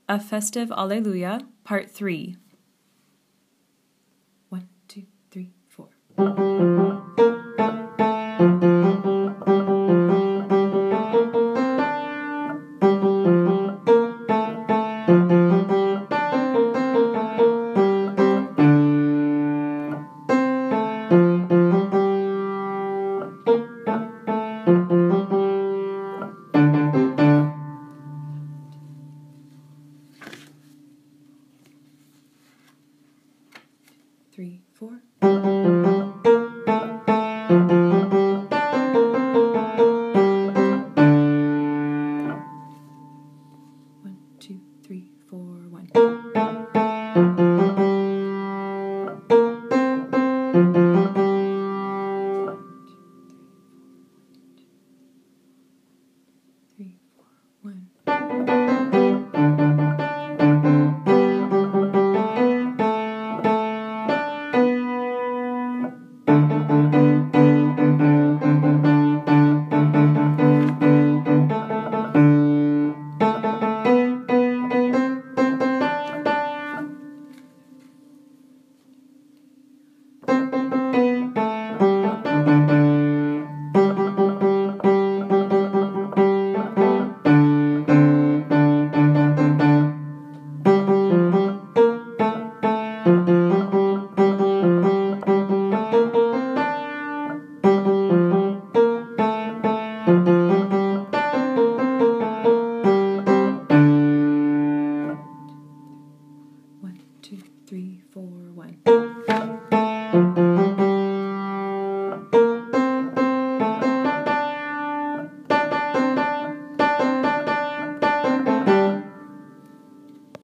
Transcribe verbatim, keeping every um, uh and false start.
A Festive Alleluia, Part three. One, two, three, four. Three, four. One, two, three, four, one. Three, four, one. One, two, three, four, one.